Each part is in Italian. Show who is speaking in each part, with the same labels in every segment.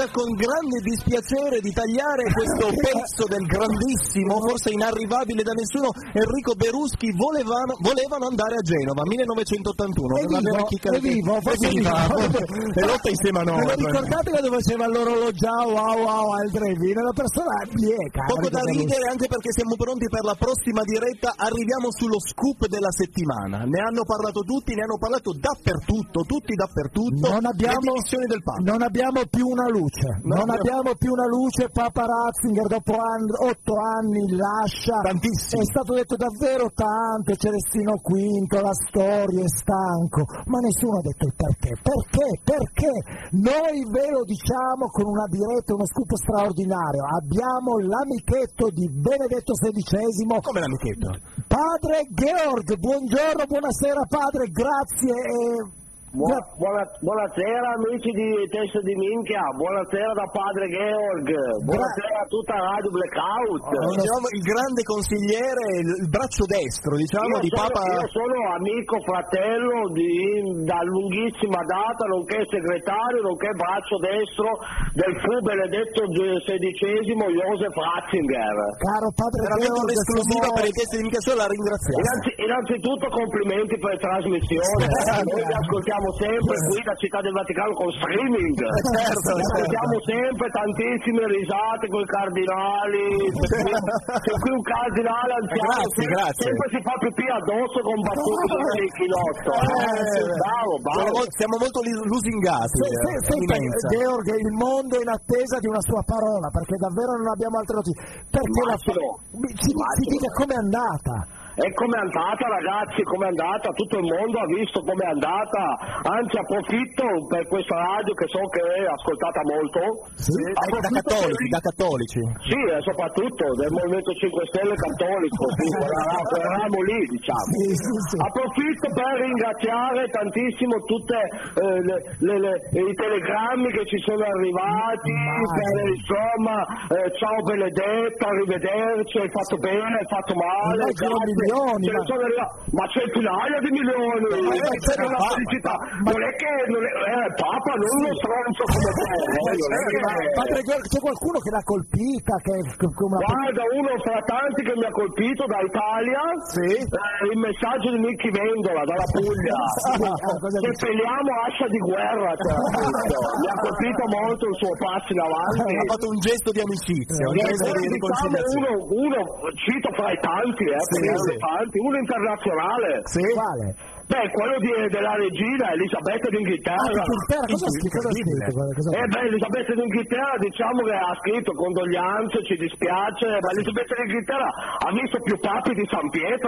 Speaker 1: sembra con grande dispiacere di tagliare questo pezzo del grandissimo, forse inarrivabile da nessuno, Enrico Beruschi. Volevano andare a Genova, 1981.
Speaker 2: È vivo.
Speaker 1: E lotta insieme a noi.
Speaker 2: Me lo ricordate quando faceva l'orologio al drive-in? Una persona bieca.
Speaker 1: Poco da ridere, anche perché siamo pronti per la prossima diretta. Arriviamo sullo scoop della settimana. Ne hanno parlato tutti, ne hanno parlato dappertutto, tutti dappertutto.
Speaker 2: Non abbiamo più una luce. Non abbiamo più una luce. Papa Ratzinger dopo 8 anni lascia.
Speaker 1: Tantissimo.
Speaker 2: È stato detto davvero tanto. Celestino V, la storia è stanco. Ma nessuno ha detto il perché. Perché? Noi ve lo diciamo con una diretta, uno scoop straordinario. Abbiamo l'amichetto di Benedetto XVI.
Speaker 1: Come l'amichetto?
Speaker 2: Padre Georg, buongiorno, buonasera padre, grazie.
Speaker 3: Buonasera amici di Testa di Minchia, buonasera da padre Georg, buonasera a tutta Radio Blackout.
Speaker 1: Diciamo il grande consigliere, il braccio destro, diciamo, di Papa.
Speaker 3: Io sono amico, fratello da lunghissima data, nonché segretario, nonché braccio destro del fu Benedetto XVI Joseph Ratzinger.
Speaker 2: Caro padre
Speaker 1: Georg, un'esclusiva per i Testi di Minchia, solo la ringraziamo.
Speaker 3: Innanzitutto complimenti per la trasmissione, noi vi ascoltiamo sempre qui da Città del Vaticano con streaming, abbiamo sempre tantissime risate con i cardinali, c'è qui un cardinale anziano sempre si fa pipì addosso con battute del chinotto. Bravo.
Speaker 1: Siamo molto lusingati.
Speaker 2: Georg, il mondo è in attesa di una sua parola, perché davvero non abbiamo altre notizie. Perché ci dica com'è andata.
Speaker 3: E com'è andata ragazzi, com'è andata? Tutto il mondo ha visto com'è andata, anzi approfitto per questa radio che so che è ascoltata molto.
Speaker 1: Sì, da cattolici.
Speaker 3: Sì, soprattutto del Movimento 5 Stelle cattolico, sì, eravamo lì diciamo. Sì. Approfitto per ringraziare tantissimo tutte i telegrammi che ci sono arrivati, insomma, ciao Benedetto, arrivederci, hai fatto bene, hai fatto male, grazie. Ma centinaia di milioni, c'è una felicità. Non è che Papa non uno stronzo come te.
Speaker 2: Padre Georg, c'è qualcuno che l'ha colpita?
Speaker 3: Guarda, uno fra tanti che mi ha colpito da Italia, il messaggio di Nicky Vendola dalla Puglia. Seppelliamo ascia di guerra. Mi ha colpito molto il suo passo in avanti.
Speaker 1: Ha fatto un gesto di amicizia, un gesto di riconciliazione.
Speaker 3: Uno cito fra i tanti, uno internazionale.
Speaker 2: Sì. Quale?
Speaker 3: Beh, quello della regina Elisabetta d'Inghilterra.
Speaker 2: Cosa ha scritto?
Speaker 3: Elisabetta d'Inghilterra diciamo che ha scritto condoglianze, ci dispiace, ma Elisabetta d'Inghilterra ha visto più papi di San Pietro,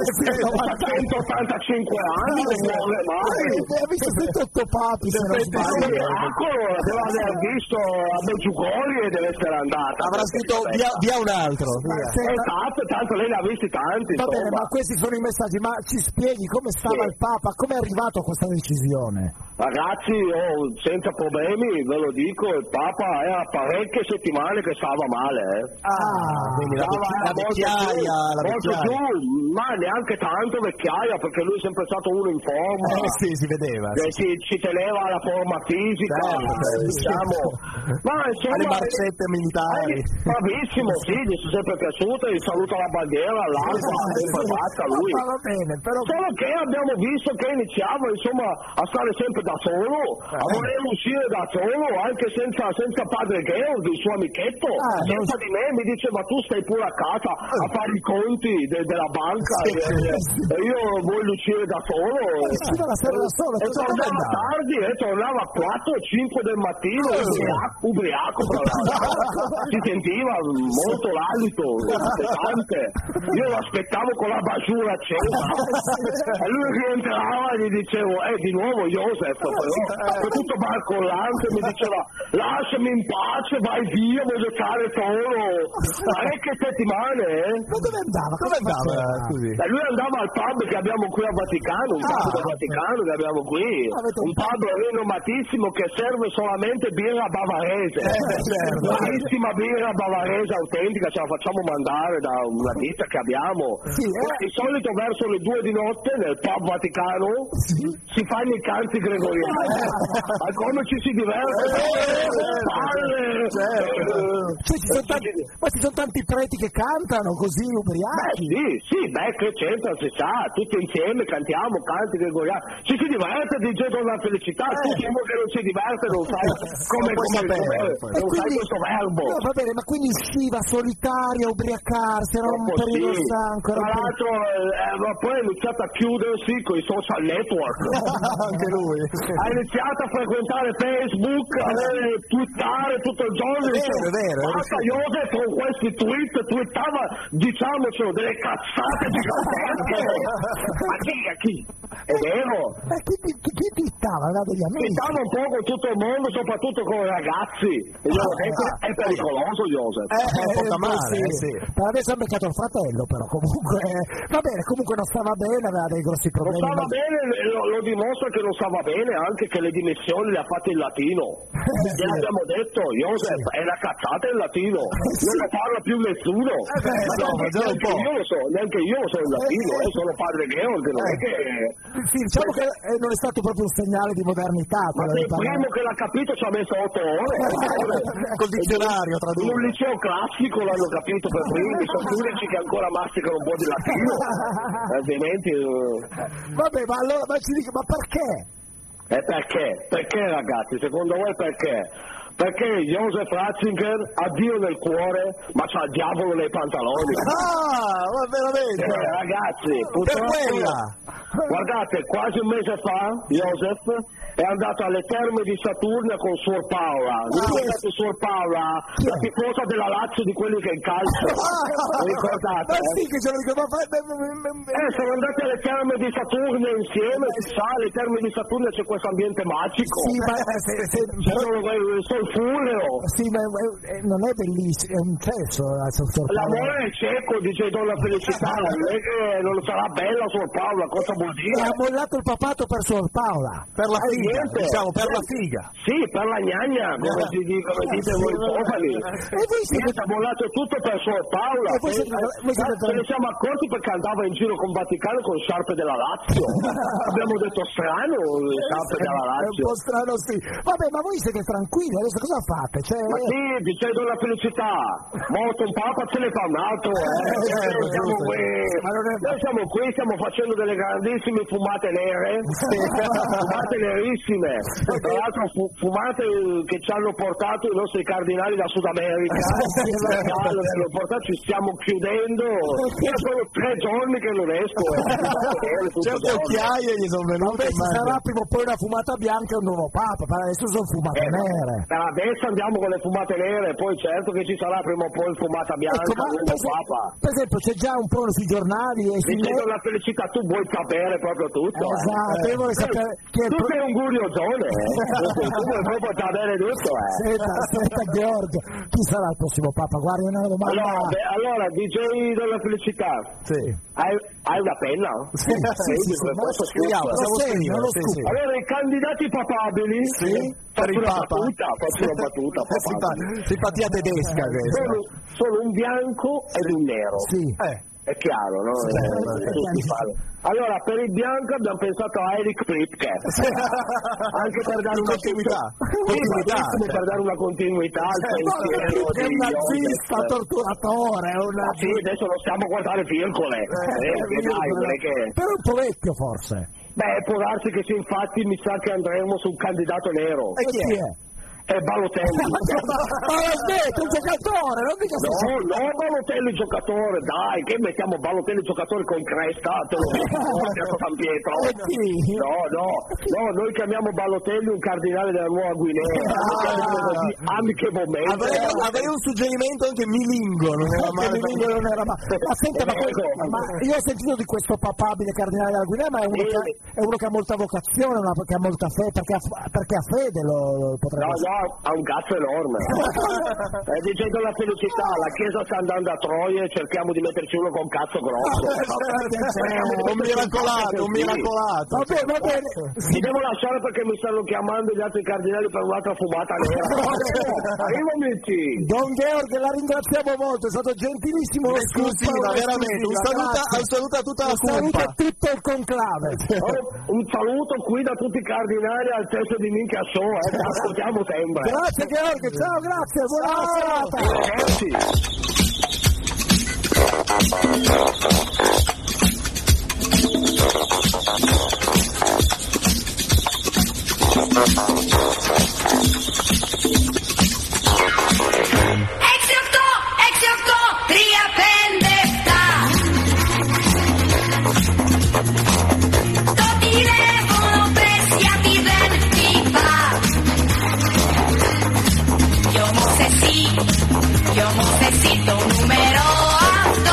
Speaker 3: 185 anni, non muore mai.
Speaker 2: Ha visto 78 papi, se non sbaglio.
Speaker 3: Deve aver visto a Meggiugorje e deve essere andata.
Speaker 1: Avrà scritto via un altro.
Speaker 3: Tanto lei ne ha visti tanti.
Speaker 2: Va bene, ma questi sono i messaggi, ma ci spieghi come stava il Papa, come è arrivato a questa decisione?
Speaker 3: Ragazzi, senza problemi, ve lo dico, il Papa era parecchie settimane che stava male.
Speaker 1: Quindi la vecchiaia.
Speaker 3: Molto giù, ma neanche tanto vecchiaia, perché lui è sempre stato uno in forma.
Speaker 1: Sì, si vedeva.
Speaker 3: Ci teneva alla forma fisica, diciamo. Ma insomma,
Speaker 1: alle marcette militari.
Speaker 3: Bravissimo, sì, gli sono sempre piaciute, gli saluta la bandiera, l'alba, sempre fatta lui.
Speaker 2: Va bene, però...
Speaker 3: Solo che abbiamo visto che iniziava insomma a stare sempre da solo, a voler uscire da solo, anche senza padre Georg, il suo amichetto, senza di me, mi dice ma tu stai pure a casa a fare i conti della banca e io voglio uscire da solo. E tornava tardi, tornava a 4 o 5 del mattino, ubriaco, si sentiva molto l'alito, pesante. Io lo aspettavo con la basciura accesa e lui rientrava e gli dicevo di nuovo Joseph, però tutto barcollante, mi diceva lasciami in pace, vai via, voglio stare solo. Parecchie settimane.
Speaker 2: Ma dove andava?
Speaker 1: Così?
Speaker 3: Lui andava al pub che abbiamo qui a Vaticano, un pub del Vaticano che abbiamo qui, un pub rinomatissimo che serve solamente birra bavarese, buonissima birra bavarese autentica, ce la facciamo mandare da una ditta che abbiamo. Di solito verso le 2 di notte nel pub Vaticano si fanno i canti gregoriani Gregoriano. Ma come ci si diverte?
Speaker 2: Ma ci sono tanti preti che cantano così ubriachi.
Speaker 3: Che c'entra, si sa, tutti insieme cantiamo canti gregoriani. Ci si diverte, dice Donna Felicità, tutti uno che non si diverte non sai come sai questo verbo.
Speaker 2: No, va bene, ma quindi usciva solitaria, ubriacarsi, era un periodo stanco.
Speaker 3: Tra l'altro poi ha iniziato a chiudersi con i social network.
Speaker 1: Anche lui.
Speaker 3: Ha iniziato a frequentare Facebook, a twittare tutto il giorno.
Speaker 1: È vero.
Speaker 3: Basta Joseph con questi twittava, diciamocelo, delle cazzate gigantesche. Ma chi? È vero.
Speaker 2: Chi twittava? Degli amici?
Speaker 3: Twittava un po' con tutto il mondo, soprattutto con i ragazzi. È pericoloso Joseph.
Speaker 1: Poca male, sì.
Speaker 2: Per adesso ha beccato il fratello, però comunque va bene, comunque non stava bene, aveva dei grossi problemi.
Speaker 3: Non stava bene, lo dimostra che non stava bene anche che le dimissioni le ha fatte in latino. Glielo abbiamo detto, Joseph, è la cazzata in latino, non lo parla più nessuno. Neanche io lo so in latino, sono padre Georg, non è che...
Speaker 2: Sì, diciamo che non è stato proprio un segnale di modernità.
Speaker 3: Ma il primo che l'ha capito ci ha messo 8 ore.
Speaker 1: Col dizionario tradotto.
Speaker 3: In un liceo classico l'hanno capito per primi, sono gli unici che ancora masticano un po' di latino. Altrimenti...
Speaker 2: Vabbè, ma allora ma perché?
Speaker 3: Perché? Perché ragazzi? Secondo voi perché? Perché Joseph Ratzinger ha Dio nel cuore, ma c'ha il diavolo nei pantaloni.
Speaker 1: Ma veramente?
Speaker 3: Ragazzi, purtroppo... Guardate, quasi un mese fa Joseph è andato alle terme di Saturnia con Suor Paola. Suor Paola, la tifosa della Lazio di quelli che in calcio. Ricordate?
Speaker 2: Ma sì, che ce lo ricordo.
Speaker 3: Sono andati alle terme di Saturnia insieme, si sa, alle terme di Saturnia c'è questo ambiente magico.
Speaker 2: Sì, ma
Speaker 3: sulfureo.
Speaker 2: Sì, ma non è bellissimo, è un cesso Suor Paola.
Speaker 3: L'amore è cieco, dice Donna Felicità, non è che non sarà bella Suor Paola, cosa vuol dire?
Speaker 2: Ha mollato il papato per Suor Paola.
Speaker 1: Per la figa, diciamo, per la figa.
Speaker 3: Sì, per la gnagna, come dite voi giovani.
Speaker 2: E voi siete...
Speaker 3: ha mollato tutto per Suor Paola. Se ne siamo accorti perché andava in giro con Vaticano con sciarpe della Lazio. Abbiamo detto strano, le sciarpe della Lazio.
Speaker 2: È un po' strano, sì. Vabbè, ma voi siete tranquilli, adesso cosa fate?
Speaker 3: Ma sì, dicendo la felicità. Morto un papa se ne fa un altro, Noi siamo qui, stiamo facendo delle grandissime fumate nere, fumate nerissime, tra l'altro fumate che ci hanno portato i nostri cardinali da Sud America, ci stiamo chiudendo, sono 3 giorni che non esco.
Speaker 1: Certe occhiaie gli sono venute.
Speaker 2: Ci sarà prima o poi una fumata bianca e un nuovo papa, adesso sono fumate nere.
Speaker 3: Adesso andiamo con le fumate nere, poi certo che ci sarà prima o poi fumata bianca e un nuovo papa.
Speaker 2: Per esempio c'è già un po' sui giornali e
Speaker 3: dicendo la felicità, tu vuoi sapere proprio tutto.
Speaker 2: Esatto, io vorrei sapere
Speaker 3: tu sei un curiosone, tu vuoi proprio sapere tutto.
Speaker 2: Senta Georg, chi sarà il prossimo papa? Guarda, una domanda.
Speaker 3: Allora DJ della felicità,
Speaker 1: sì.
Speaker 3: Hai una penna?
Speaker 1: Sì, scriviamo.
Speaker 3: Allora i candidati papabili,
Speaker 1: per il papa,
Speaker 3: faccio una battuta.
Speaker 1: Simpatia tedesca.
Speaker 3: Sono un bianco ed un nero.
Speaker 2: Sì.
Speaker 3: È chiaro, no? Allora, per il bianco abbiamo pensato a Eric Priebke, anche per dare una continuità. Per dare una continuità al pensiero
Speaker 2: è un nazista, torturatore.
Speaker 3: Sì, adesso lo stiamo a guardare Virgole.
Speaker 2: Però è un po' vecchio forse.
Speaker 3: Può darsi che sì, infatti mi sa che andremo su un candidato nero.
Speaker 2: E chi è?
Speaker 3: È Balotelli.
Speaker 2: Ma aspetta, un giocatore, non dica
Speaker 3: No, Balotelli giocatore, dai, che mettiamo Balotelli giocatore con cresta, te lo dico, San Pietro. No, noi chiamiamo Balotelli un cardinale della Nuova Guinea. Amichevolmente.
Speaker 1: Avrei un suggerimento anche Milingo, non era male.
Speaker 2: Ma senta, ma io ho sentito di questo papabile cardinale della Guinea, ma è uno che ha molta vocazione, che ha molta fede, perché ha fede lo potrebbe essere.
Speaker 3: ha un cazzo enorme. Dicendo la felicità, la chiesa sta andando a Troia e cerchiamo di metterci uno con cazzo grosso.
Speaker 1: Un miracolato.
Speaker 2: Va bene.
Speaker 3: Mi devo lasciare perché mi stanno chiamando gli altri cardinali per un'altra fumata nera. Arrivo amici.
Speaker 2: Don Georg, la ringraziamo molto, è stato gentilissimo.
Speaker 1: Esclusiva, veramente. Un saluto a tutta la
Speaker 2: cumpa. Un saluto a tutto il conclave.
Speaker 3: Un saluto qui da tutti i cardinali al testo di Minchia Show, ascoltiamo sempre.
Speaker 2: Grazie Georg, ciao, grazie, buona serata.
Speaker 4: Necesito un número alto.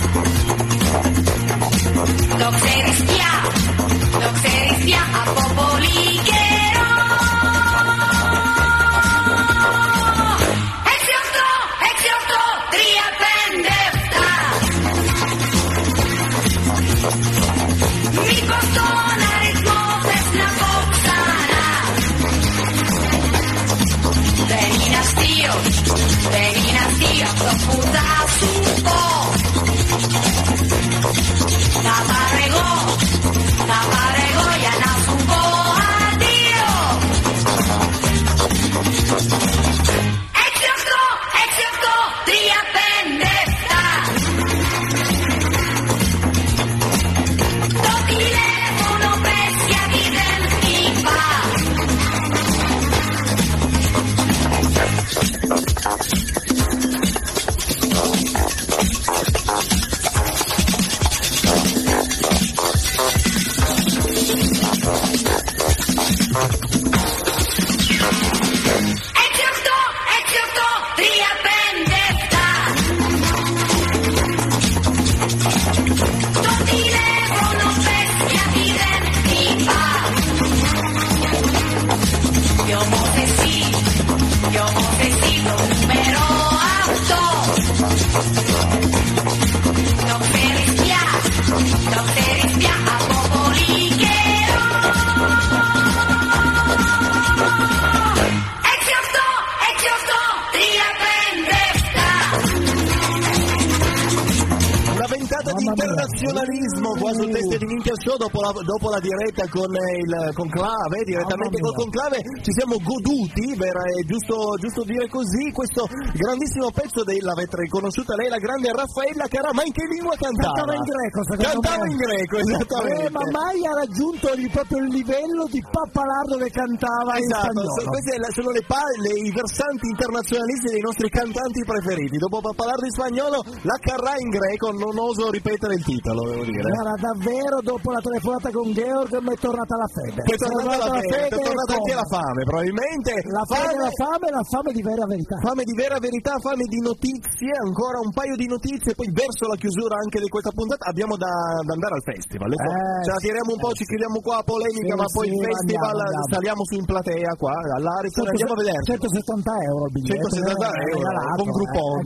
Speaker 4: Dok se rischia a popoli quiero. Exiotto, tria pendefta. Mi postona ritmofes na boxana. Venina stio, to puta supo. Navarrego, ya na supo adio. Exiotto, tria pendefta. To telefono bestia identifa. Exiotto, tria pendefta. To telefono bestia identifa. Yo necesito un número alto. Dok se rischia a popoli quiero. Exiotto, tria pendefta.
Speaker 1: Una ventata di internazionalismo qua sul test di Minchia Show dopo la diretta con il conclave, direttamente col conclave ci siamo goduti, è giusto dire così, questo grandissimo pezzo l'avete riconosciuta lei, la grande Raffaella Carrà, ma in che lingua cantava?
Speaker 2: Cantava in greco,
Speaker 1: Cantava in greco, esattamente.
Speaker 2: Ma mai ha raggiunto proprio il livello di Pappalardo che cantava in spagnolo.
Speaker 1: Questi sono i versanti internazionalisti dei nostri cantanti preferiti. Dopo Pappalardo in spagnolo, la Carrà in greco, non oso ripetere il titolo, devo dire.
Speaker 2: Era davvero, dopo la telefonata con Georg mi è tornata la fede.
Speaker 1: È tornata anche la fame, probabilmente.
Speaker 2: La fame di vera verità.
Speaker 1: Fame di vera verità, fame di notizie, ancora un paio di notizie, poi verso la chiusura anche di questa puntata abbiamo da andare al festival. Ce la tiriamo un po', ci chiudiamo qua a polemica, ma poi il festival andiamo. Saliamo su in platea qua, all'Ariston, andiamo a vedere.
Speaker 2: 170 euro il biglietto.
Speaker 1: 170 euro, con Groupon.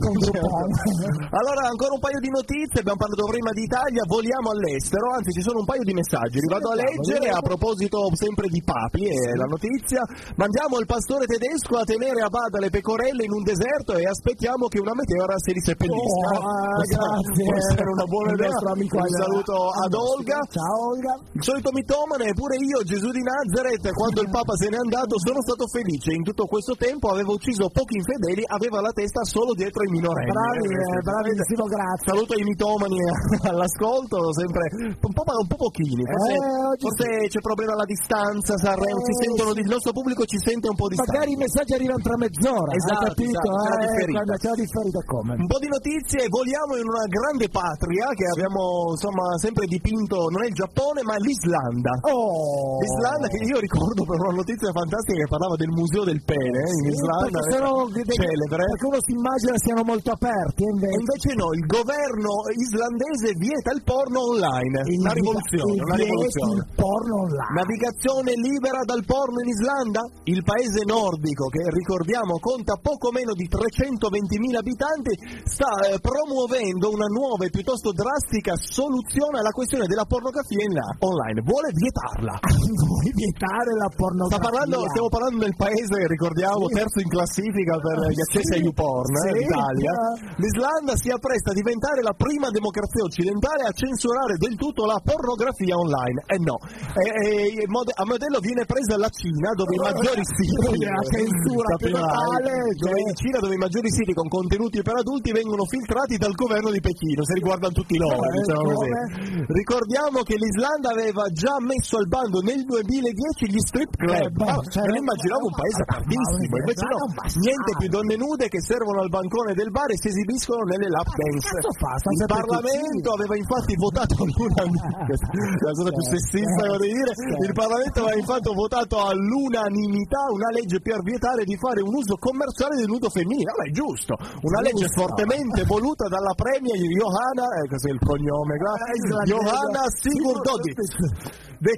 Speaker 1: Allora, ancora un paio di notizie, abbiamo parlato prima di Italia, voliamo all'estero, anzi ci sono un paio di messaggi, li vado a leggere a proposito sempre di papi e la notizia. Mandiamo il pastore tedesco a tenere a bada le pecorelle in un deserto e aspettiamo che una meteora si riseppellisca.
Speaker 2: Grazie.
Speaker 1: Può essere una buona idea. Un saluto ad Olga.
Speaker 2: Ciao Olga.
Speaker 1: Il solito mitomane, pure io, Gesù di Nazareth, quando il Papa se n'è andato sono stato felice. In tutto questo tempo aveva ucciso pochi infedeli, aveva la testa solo dietro ai minorenni.
Speaker 2: Bravissimo, grazie.
Speaker 1: Saluto i mitomani all'ascolto, sempre un po' pochini. Forse c'è problema alla distanza, Sanremo, il nostro pubblico ci sente un po' distante.
Speaker 2: Magari i messaggi arrivano tra mezz'ora,
Speaker 1: esatto,
Speaker 2: hai capito?
Speaker 1: C'è
Speaker 2: la differita come?
Speaker 1: Un po' di notizie, voliamo in una grande patria che abbiamo sempre dipinto, non è il Giappone ma l'Islanda. L'Islanda che io ricordo per una notizia fantastica che parlava del museo del pene in Islanda, celebre.
Speaker 2: Perché uno si immagina siano molto aperti,
Speaker 1: invece no, il governo islandese vieta il porno online. Una rivoluzione.
Speaker 2: Il porno online.
Speaker 1: Navigazione libera dal porno in Islanda? Il paese nordico, che ricordiamo conta poco meno di 320.000 abitanti, sta promuovendo una nuova e piuttosto drastica soluzione alla questione della pornografia online. Vuole vietarla.
Speaker 2: Vuoi vietare la pornografia?
Speaker 1: Stiamo parlando del paese, ricordiamo, terzo in classifica per gli accessi a YouPorn, l'Italia. L'Islanda si appresta a diventare la prima democrazia occidentale a censurare del tutto la pornografia online. A modello viene presa la Cina, dove i maggiori siti dove i maggiori siti con contenuti per adulti vengono filtrati dal governo di Pechino, se riguardano tutti loro, diciamo così. Ricordiamo che l'Islanda aveva già messo al bando nel 2010 gli strip club. Non immaginavo un paese tardissimo, invece no, niente più donne nude che servono al bancone del bar e si esibiscono nelle lap dance. Il Parlamento aveva infatti votato la cosa più sessista, devo dire. Il Parlamento aveva infatti votato all'unanimità una legge per vietare di fare un uso commerciale del nudo femminile. È giusto, una legge fortemente voluta dalla premier Johanna, cos'è il cognome? Johanna Sigurdardottir.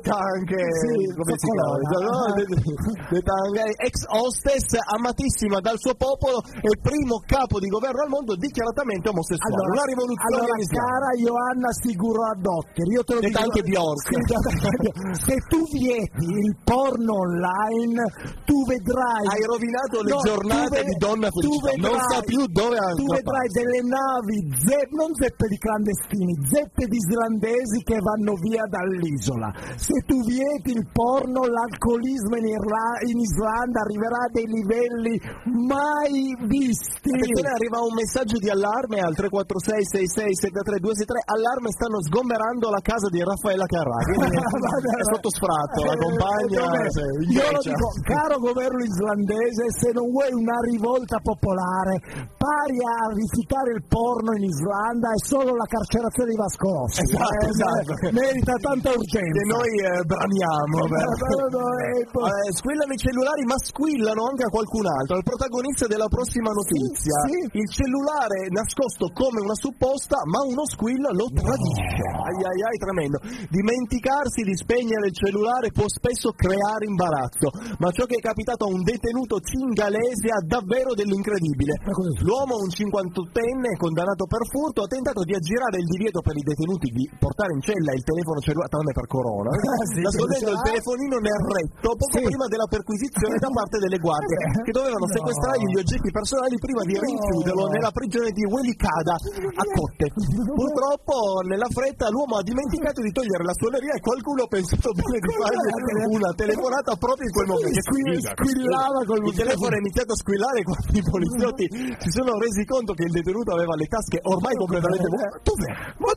Speaker 1: Ex hostess, amatissima dal suo popolo e primo capo di governo al mondo dichiaratamente omosessuale. Una rivoluzione.
Speaker 2: Cara Johanna Sigurdardottir, io te lo dico
Speaker 1: anche Bjork.
Speaker 2: Se tu vieti il porno online, tu vedrai.
Speaker 1: Hai rovinato le giornate di donna felicità. Non sa più dove andare.
Speaker 2: Tu vedrai delle navi, non zeppe di clandestini, zeppe di islandesi che vanno via dall'isola. Se tu vieti il porno, l'alcolismo in Islanda arriverà a dei livelli mai visti.
Speaker 1: Attenzione, arriva un messaggio di allarme al 346-6673-263. Allarme, stanno sgomberando la casa di Raffaella Carrà. È sotto sfratto, la compagna.
Speaker 2: Io lo dico, caro governo islandese, se non vuoi una rivolta popolare pari a rifiutare il porno in Islanda, è solo la carcerazione di Vasco Rossi.
Speaker 1: Esatto.
Speaker 2: Merita tanta urgenza.
Speaker 1: Che noi bramiamo. Squillano i cellulari, ma squillano anche a qualcun altro. Il protagonista della prossima notizia. Il cellulare nascosto come una supposta, ma uno squillo lo tradisce. Ai, tremendo. Dimenticarsi di spegnere il cellulare può spesso creare imbarazzo, ma ciò che è capitato a un detenuto cingalese ha davvero dell'incredibile. L'uomo, un 58enne condannato per furto, ha tentato di aggirare il divieto per i detenuti di portare in cella il telefono cellulare, tranne per corona, nascondendo il telefonino nel retto poco prima della perquisizione da parte delle guardie, che dovevano sequestrargli gli oggetti personali prima di rinchiuderlo nella prigione di Welikada a Kotte. Purtroppo nella fretta l'uomo ha dimenticato di togliere la suoneria e qualcuno ha pensato bene di fargli una telefonata proprio in quel momento.
Speaker 2: Squillava
Speaker 1: il telefono è iniziato a squillare quando i poliziotti si sono resi conto che il detenuto aveva le tasche ormai completamente vuote.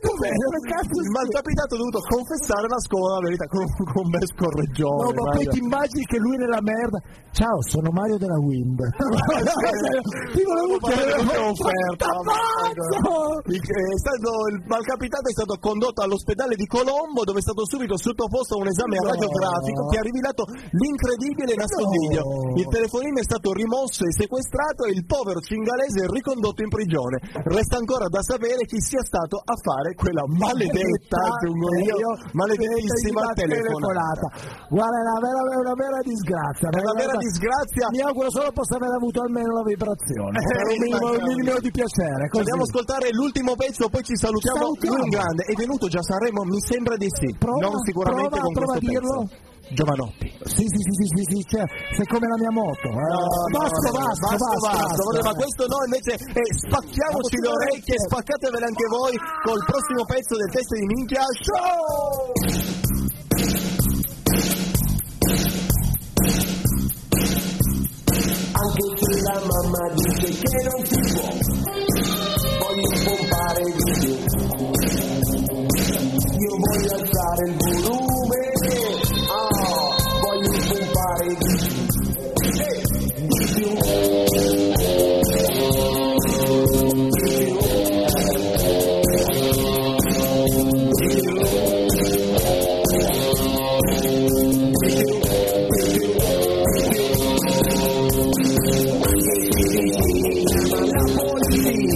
Speaker 1: Il malcapitato ha dovuto confessare la scomoda verità con un bel scorreggione.
Speaker 2: Ma poi ti immagini che lui nella merda: ciao, sono Mario della Wind. Ti volevo chiedere un'offerta.
Speaker 1: Il malcapitato è stato condotto all'ospedale di Colombo, dove è stato subito sottoposto a un esame radiografico che ha rivelato l'incredibile nascondiglio. Il telefonino è stato rimosso e sequestrato e il povero cingalese è ricondotto in prigione. Resta ancora da sapere chi sia stato a fare quella maledettissima telefonata.
Speaker 2: Guarda, è una vera disgrazia.
Speaker 1: È una vera disgrazia.
Speaker 2: Mi auguro solo possa aver avuto almeno la vibrazione. Un minimo di piacere. Così.
Speaker 1: Andiamo a ascoltare l'ultimo pezzo, poi ci salutiamo. Lui in grande. È venuto già a Sanremo? Mi sembra di sì. Non sicuramente con questo
Speaker 2: dirlo.
Speaker 1: pezzo. Giovanotti.
Speaker 2: Sì, cioè, sei come la mia moto. Basta.
Speaker 1: Ma questo no, invece spacchiamoci le orecchie, spaccatevele anche voi col prossimo pezzo del Test di Minchia Show!
Speaker 5: Anche se la mamma dice che non si può, voglio pompare di più. Io voglio alzare il volume, voglio pompare di più. La polizia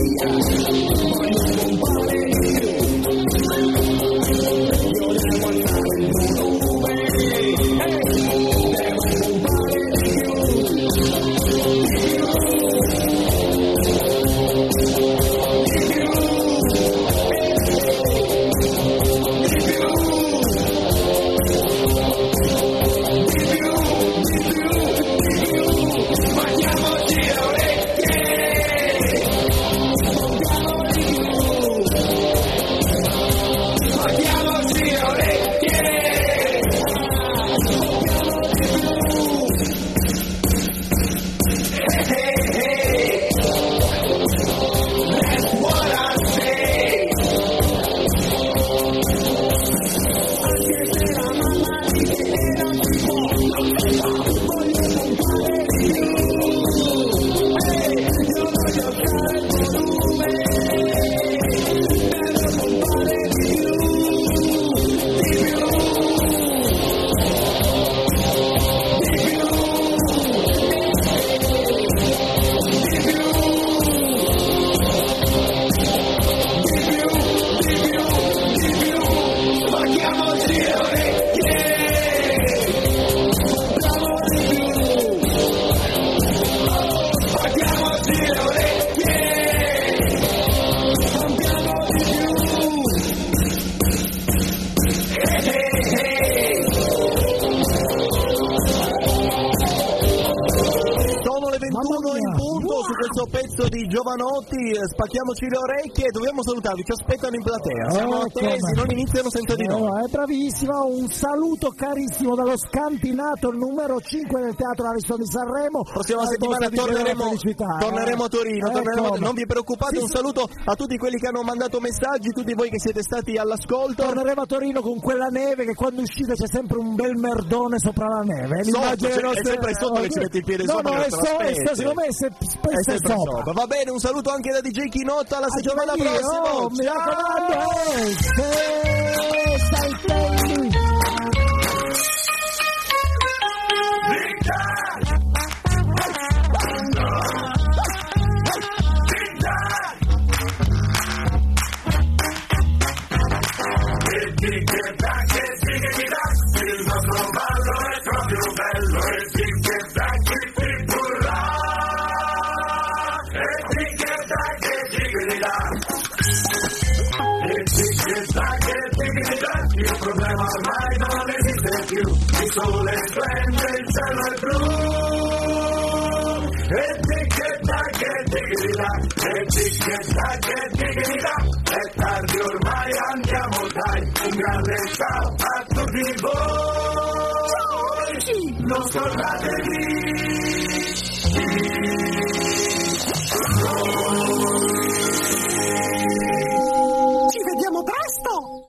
Speaker 1: 9:21 in punto su questo pezzo di Giovanotti, spacchiamoci le orecchie e dobbiamo salutarvi, ci aspettano in platea, siamo attesi, non iniziano senza di noi.
Speaker 2: È bravissima, un saluto carissimo dallo scantinato numero 5 del Teatro Ariston di Sanremo.
Speaker 1: Prossima settimana torneremo a Torino, non vi preoccupate, un saluto a tutti quelli che hanno mandato messaggi, tutti voi che siete stati all'ascolto.
Speaker 2: Torneremo a Torino con quella neve che quando uscite c'è sempre un bel merdone sopra la neve.
Speaker 1: È sempre sotto che ci metti il piede sopra.
Speaker 2: Secondo me è sempre sopra.
Speaker 1: Va bene, un saluto anche da DJ Chinotto, alla settimana prossima.
Speaker 2: Mi raccomando, stai
Speaker 6: il nostro ballo è proprio bello e tic e tac e figurà e tic e tac e tic-e-da e tic e tac e tic-e-da, il problema ormai non esiste più, il sole splende, il cielo è blu e tic e tac e tic-e-da e tic e tac e tic-e-da, è tardi ormai, andiamo dai, un grande ciao a tutti voi, non scordatevi.